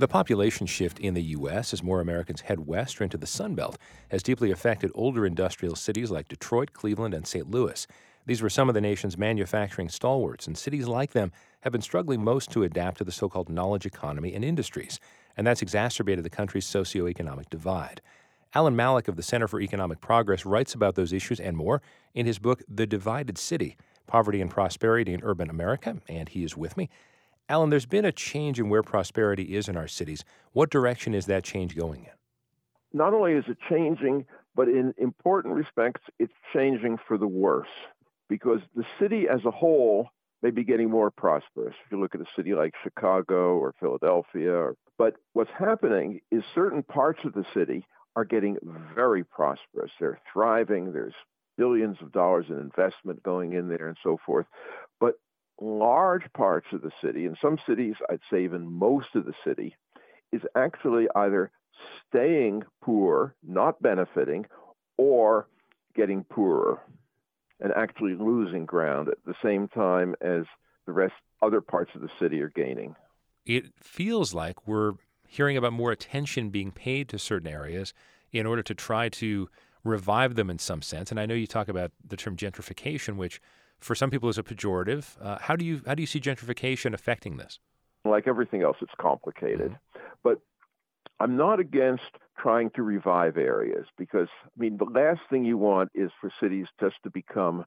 The population shift in the U.S. as more Americans head west or into the Sun Belt has deeply affected older industrial cities like Detroit, Cleveland, and St. Louis. These were some of the nation's manufacturing stalwarts, and cities like them have been struggling most to adapt to the so-called knowledge economy and industries, and that's exacerbated the country's socioeconomic divide. Alan Malik of the Center for Economic Progress writes about those issues and more in his book, The Divided City, Poverty and Prosperity in Urban America, and he is with me. Alan, there's been a change in where prosperity is in our cities. What direction is that change going in? Not only is it changing, but in important respects, it's changing for the worse because the city as a whole may be getting more prosperous. If you look at a city like Chicago or Philadelphia, but what's happening is certain parts of the city are getting very prosperous. They're thriving. There's billions of dollars in investment going in there and so forth. But large parts of the city, in some cities, I'd say even most of the city, is actually either staying poor, not benefiting, or getting poorer and actually losing ground at the same time as the other parts of the city are gaining. It feels like we're hearing about more attention being paid to certain areas in order to try to revive them in some sense. And I know you talk about the term gentrification, which for some people is a pejorative. How do you see gentrification affecting this? Like everything else, it's complicated. Mm-hmm. But I'm not against trying to revive areas because, the last thing you want is for cities just to become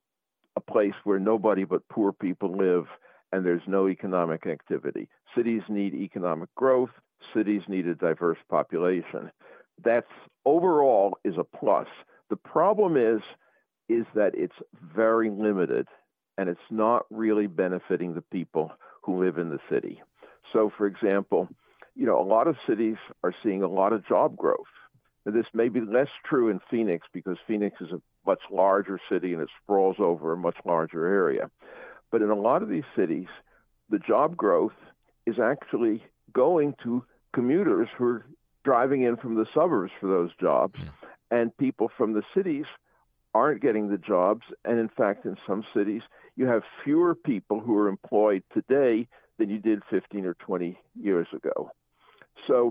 a place where nobody but poor people live and there's no economic activity. Cities need economic growth. Cities need a diverse population. That's overall is a plus. The problem is that it's very limited and it's not really benefiting the people who live in the city. So, for example, a lot of cities are seeing a lot of job growth. Now, this may be less true in Phoenix because Phoenix is a much larger city and it sprawls over a much larger area. But in a lot of these cities, the job growth is actually going to commuters who are driving in from the suburbs for those jobs, and people from the cities aren't getting the jobs. And in fact, in some cities, you have fewer people who are employed today than you did 15 or 20 years ago. So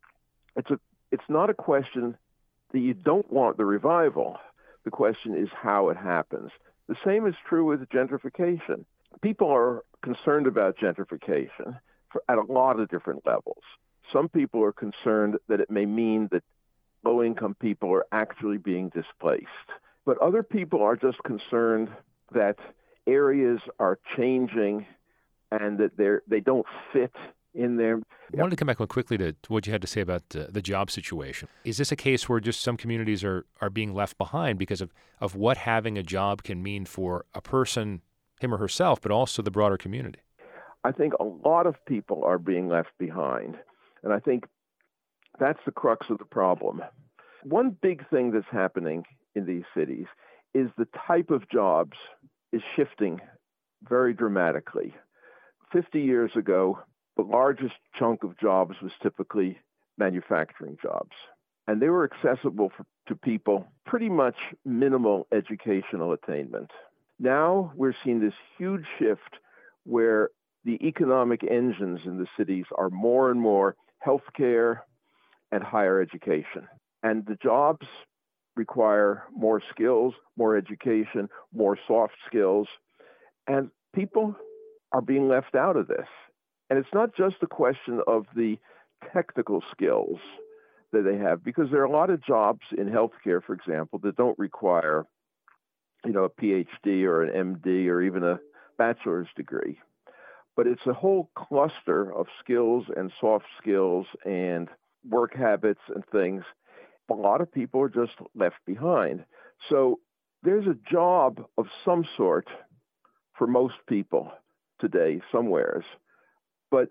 it's not a question that you don't want the revival. The question is how it happens. The same is true with gentrification. People are concerned about gentrification at a lot of different levels. Some people are concerned that it may mean that low-income people are actually being displaced. But other people are just concerned that areas are changing and that they don't fit in there. I wanted to come back quickly to what you had to say about the job situation. Is this a case where just some communities are being left behind because of what having a job can mean for a person, him or herself, but also the broader community? I think a lot of people are being left behind. And I think that's the crux of the problem. One big thing that's happening in these cities is the type of jobs is shifting very dramatically. 50 years ago, the largest chunk of jobs was typically manufacturing jobs. And they were accessible to people pretty much minimal educational attainment. Now we're seeing this huge shift where the economic engines in the cities are more and more healthcare and higher education. And the jobs require more skills, more education, more soft skills. And people are being left out of this. And it's not just a question of the technical skills that they have, because there are a lot of jobs in healthcare, for example, that don't require, a PhD or an MD or even a bachelor's degree. But it's a whole cluster of skills and soft skills and work habits and things. A lot of people are just left behind. So there's a job of some sort for most people today, somewheres. But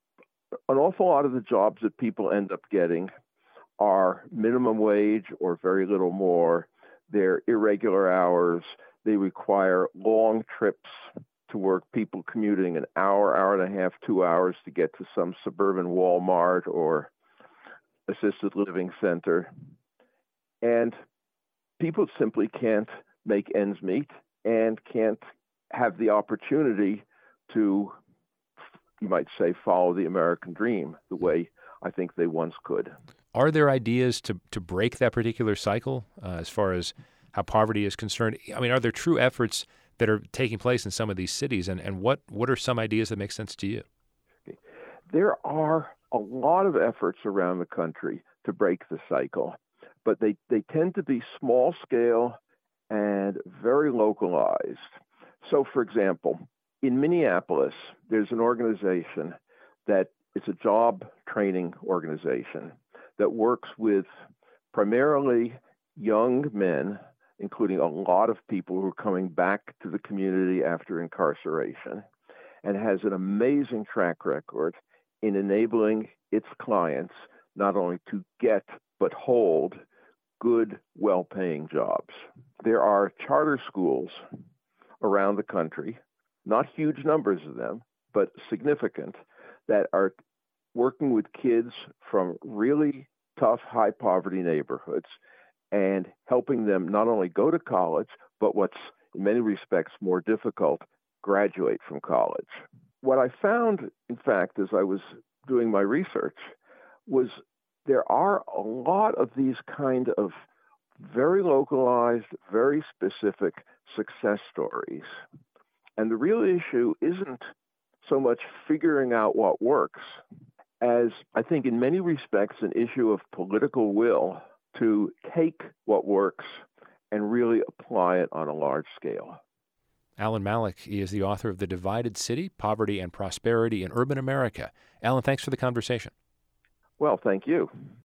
an awful lot of the jobs that people end up getting are minimum wage or very little more. They're irregular hours. They require long trips to work, people commuting an hour, hour and a half, 2 hours to get to some suburban Walmart or assisted living center. And people simply can't make ends meet and can't have the opportunity to you might say, follow the American dream the way I think they once could. Are there ideas to break that particular cycle as far as how poverty is concerned? I mean, are there true efforts that are taking place in some of these cities? And what are some ideas that make sense to you? There are a lot of efforts around the country to break the cycle, but they tend to be small scale and very localized. So, for example, in Minneapolis, there's an organization that it's a job training organization that works with primarily young men, including a lot of people who are coming back to the community after incarceration, and has an amazing track record in enabling its clients not only to get but hold good, well-paying jobs. There are charter schools around the country, not huge numbers of them, but significant, that are working with kids from really tough, high-poverty neighborhoods and helping them not only go to college, but what's in many respects more difficult, graduate from college. What I found, in fact, as I was doing my research, was there are a lot of these kind of very localized, very specific success stories. And the real issue isn't so much figuring out what works as, I think, in many respects, an issue of political will to take what works and really apply it on a large scale. Alan Malek is the author of The Divided City, Poverty and Prosperity in Urban America. Alan, thanks for the conversation. Well, thank you.